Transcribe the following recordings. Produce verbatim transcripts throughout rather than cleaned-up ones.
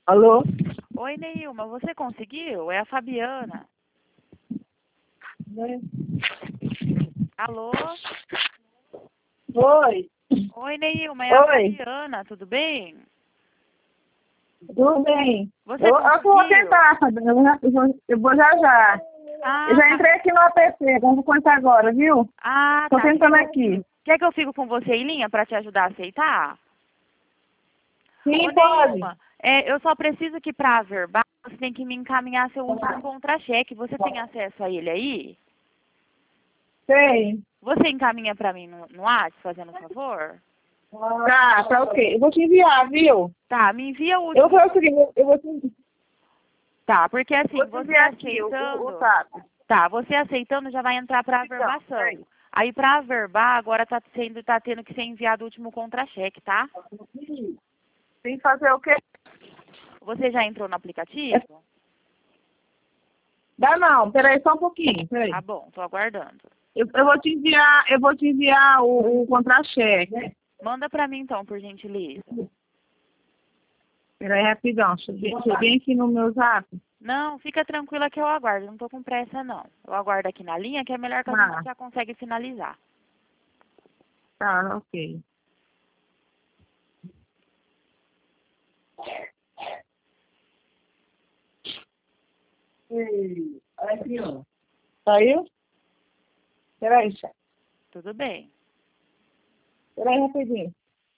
Alô? Oi, Neilma, você conseguiu? É a Fabiana. Oi. Alô? Oi. Oi, Neilma, é a Oi. Fabiana, tudo bem? Tudo bem? Você Eu, eu vou conseguiu? tentar, Fabiana. Eu, já- eu vou eu vou já já. Eu Ah, já tá. entrei aqui no A P C, então vou contar agora, viu? Ah, Tô tá. Quer tentando que eu, aqui. quer que eu fique com você em linha para te ajudar a aceitar? Ô, Sim, pode. Neilma, é, eu só preciso que para verbal você tem que me encaminhar seu último contra-cheque. Você tem acesso a ele aí? Sei. Você encaminha para mim no, no WhatsApp, fazendo um favor? Tá, tá ok. Eu vou te enviar, viu? Tá, me envia o Eu vou último. fazer o seguinte, eu vou te, Tá, porque assim, vou te você enviar aqui o, o, o aceitando. zap. Tá, você aceitando já vai entrar para Então, averbação. peraí. Aí para averbar agora tá sendo tá tendo que ser enviado o último contra-cheque, tá? Tem que fazer o quê? Você já entrou no aplicativo? Dá não, peraí só um pouquinho, peraí. Tá bom, tô aguardando. Eu, eu vou te enviar, eu vou te enviar o, o contra-cheque. Manda para mim então, por gentileza. Peraí, rapidão, cheguei, cheguei aqui no meu zap. Não, fica tranquila que eu aguardo, não tô com pressa não. Eu aguardo aqui na linha que é melhor que a gente Tá, já consegue finalizar. tá, ok. Ei, olha aqui, ó. Saiu? Peraí, chefe. Tudo bem. Peraí, rapidinho.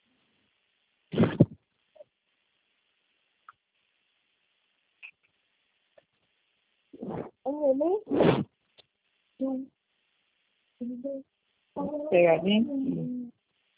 Pegadinho.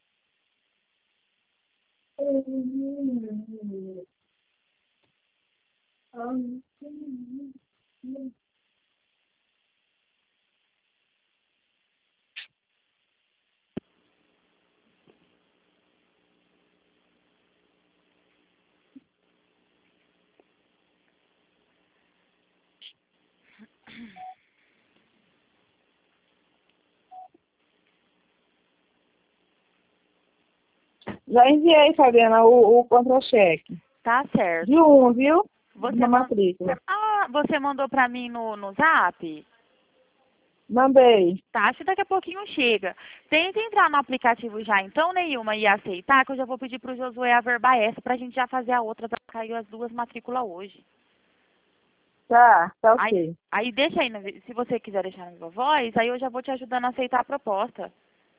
Já enviei, Fabiana, o, o contra-cheque. Tá certo. De um, viu? Você Na man... matrícula. Ah, você mandou pra mim no, no Zap? Mandei. Tá, acho que daqui a pouquinho chega. Tenta entrar no aplicativo já então, Neilma, e aceitar, que eu já vou pedir pro Josué averbar essa pra gente já fazer a outra pra cair as duas matrículas hoje. Tá, tá Aí, ok. aí deixa aí, no- se você quiser deixar na minha voz, aí eu já vou te ajudando a aceitar a proposta.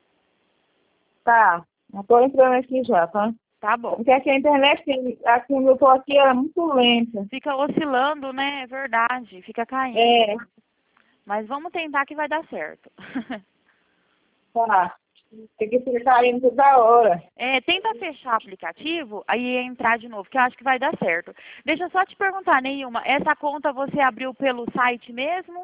Tá. Eu tô entrando aqui já, tá? Tá bom. Porque aqui a internet, aqui onde eu tô aqui, ela é muito lenta. Fica oscilando, né? É verdade, fica caindo. É, Mas vamos tentar que vai dar certo. tá. Tem que ficar caindo toda hora. É, tenta fechar o aplicativo aí entrar de novo, que eu acho que vai dar certo. Deixa eu só te perguntar, Neilma, essa conta você abriu pelo site mesmo?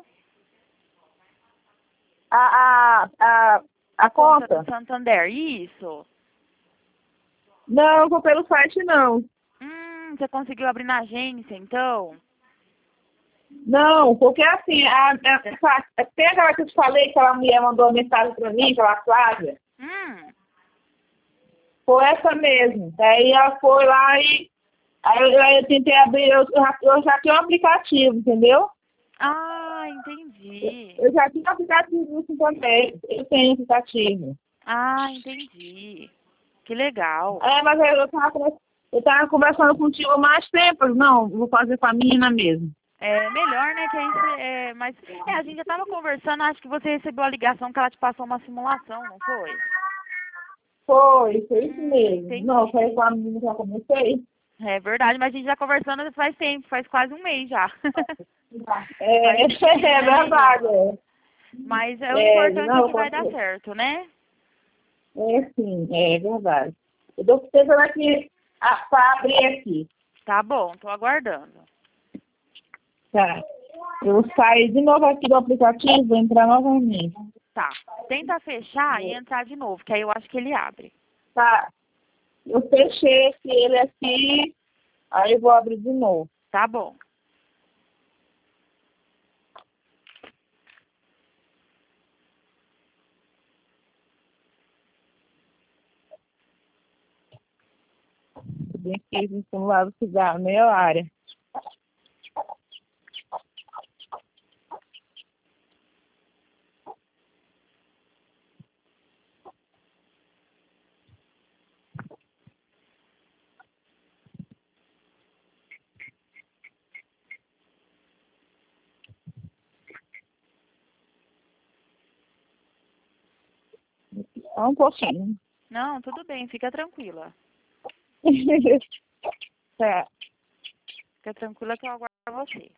A, a, a, a Conta do conta? Santander, isso. Não, não vou pelo site, não. Hum, você conseguiu abrir na agência, então? Não, porque assim, a, a, essa, tem aquela que eu te falei que aquela mulher mandou uma mensagem pra mim, aquela Flávia. Hum, Foi essa mesmo. Aí ela foi lá e aí eu, aí eu tentei abrir, eu, eu já, eu já tinha um aplicativo, entendeu? ah, entendi. Eu já tinha um aplicativo isso também. Eu tenho aplicativo. Ah, entendi. Que legal. É, mas eu, eu, tava, conver- eu tava conversando contigo há mais tempo. Não, vou fazer com a menina mesmo. É melhor, né, que aí você, é, mas, é, a gente já tava conversando, acho que você recebeu a ligação que ela te passou uma simulação, não foi? Foi, foi isso Hum, mesmo. Não, foi entendi. com a menina que eu comecei. É verdade, mas a gente já conversando faz tempo, faz quase um mês já. É, Faz tempo, é né, verdade. Neilma? É, Mas é, o é, importante é não, que vai dar pode- certo, né? é sim, é verdade. Eu tô tentando aqui para abrir aqui. Tá bom, tô aguardando. Tá. Eu saio de novo aqui do aplicativo, vou entrar novamente. Tá. Tenta fechar e entrar de novo, que aí eu acho que ele abre. Tá. Eu fechei esse, ele aqui, aí eu vou abrir de novo. Tá bom. bem aqui no lado que dá, meia área. Só um pouquinho. Não, tudo bem, fica tranquila. Tá. Fica tranquila que eu aguardo você.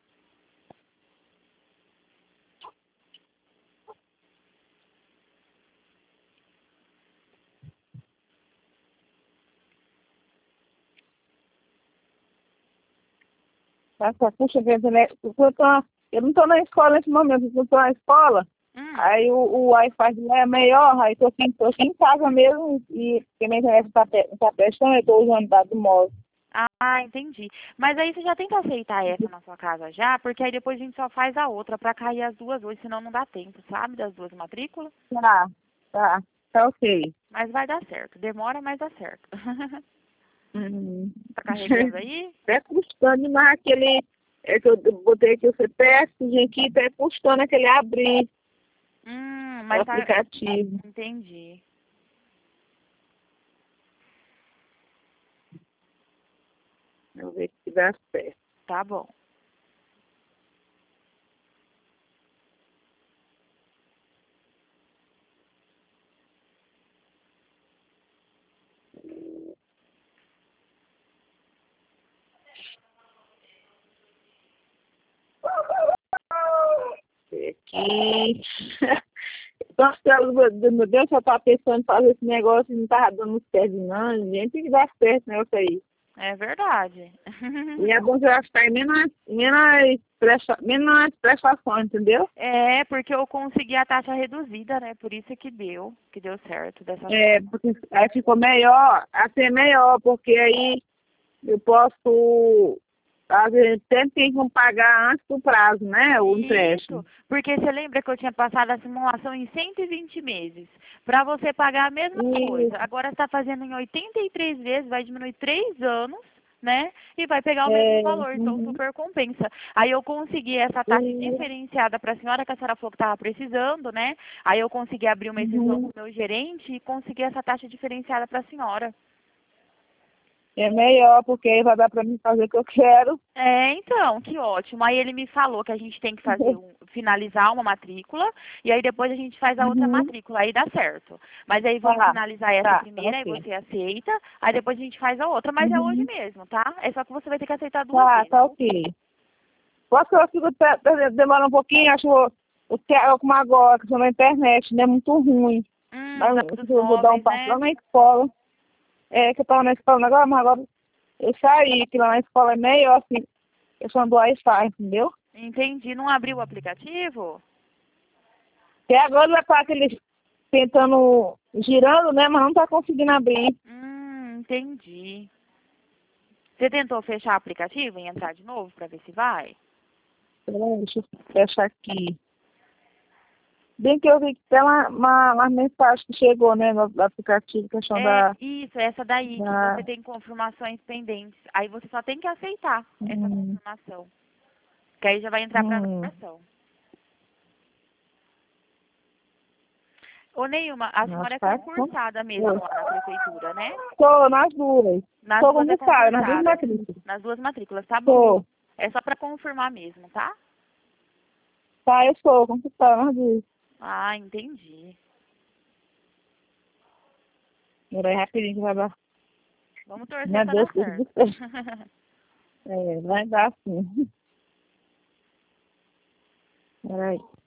Tá, só puxa vida, né? Eu tô- eu não estou na escola nesse momento, eu estou na escola. Hum. Aí o, o Wi-Fi é melhor, aí tô aqui, tô aqui em casa mesmo e porque minha internet tá, pe- tá prestando, eu tô usando dado móvel. Ah, entendi. Mas aí você já tenta aceitar essa na sua casa já, porque aí depois a gente só faz a outra pra cair as duas hoje, senão não dá tempo, sabe? Das duas matrículas. Tá, tá, tá ok. Mas vai dar certo. Demora, mas dá certo. Hum. Tá carregando aí? Até custando demais aquele. É que eu botei aqui o C P F, aqui, até custando aquele abrir Hum, o mas tá. aplicativo. Entendi. Vamos ver se dá certo. Tá bom. Aqui. Nossa, meu Deus, eu tava pensando em fazer esse negócio e não tava dando certo, não. Gente, tem que dar certo esse negócio aí. É verdade. E é bom que eu acho que tá em menos, menos, presta, menos prestações, entendeu? É, porque eu consegui a taxa reduzida, né? Por isso que deu, que deu certo dessa É, forma. porque aí ficou melhor, assim é melhor, porque aí eu posso, às vezes, sempre tem que pagar antes do prazo, né? O empréstimo. Isso, porque você lembra que eu tinha passado a simulação em cento e vinte meses, para você pagar a mesma coisa. Isso. Agora você está fazendo em oitenta e três vezes, vai diminuir três anos, né? E vai pegar o mesmo É, valor, então uhum. super compensa. Aí eu consegui essa taxa E, diferenciada para a senhora, que a senhora falou que estava precisando, né? Aí eu consegui abrir uma exceção uhum. com o meu gerente e consegui essa taxa diferenciada para a senhora. É melhor, porque aí vai dar para mim fazer o que eu quero. É, então, que ótimo. Aí ele me falou que a gente tem que fazer um, finalizar uma matrícula e aí depois a gente faz a outra Uhum. matrícula, aí dá certo. Mas aí vamos Tá, finalizar essa tá, tá primeira, aí ok. você aceita, aí depois a gente faz a outra, mas é hoje Uhum. mesmo, tá? É só que você vai ter que aceitar duas Tá, vezes. tá ok. Posso que eu fico, pe- pe- demora um pouquinho, acho o que é como agora, que estou na internet, né? Muito ruim. Hum, Mas os dados eu vou dar um móveis, passo lá né? na escola. É que eu estava na escola agora, mas agora eu saí, que lá na escola é melhor, assim, questão do Wi-Fi, entendeu? Entendi. Não abriu o aplicativo? Até agora já tá aquele tentando, girando, né? Mas não tá conseguindo abrir. Hum, entendi. Você tentou fechar o aplicativo e entrar de novo para ver se vai? Peraí, deixa eu fechar aqui. Bem que eu vi que tem uma, uma, uma mensagem que chegou, né, no aplicativo, questão É da... isso, essa daí, que da você tem confirmações pendentes. Aí você só tem que aceitar essa hum, confirmação. Que aí já vai entrar para hum, aplicação. Ô, Neilma, a nossa, senhora é tá? concursada mesmo lá na prefeitura, né? Tô nas duas. Nas Tô duas é concursada, nas duas concursada. matrículas. Nas duas matrículas, tá bom. Tô. É só para confirmar mesmo, tá? Tá, eu sou concursada nas duas. Ah, entendi. Peraí, rapidinho que vai dar. Vamos torcer Meu para Deus, dar tudo certo. certo. É, vai dar sim. Peraí.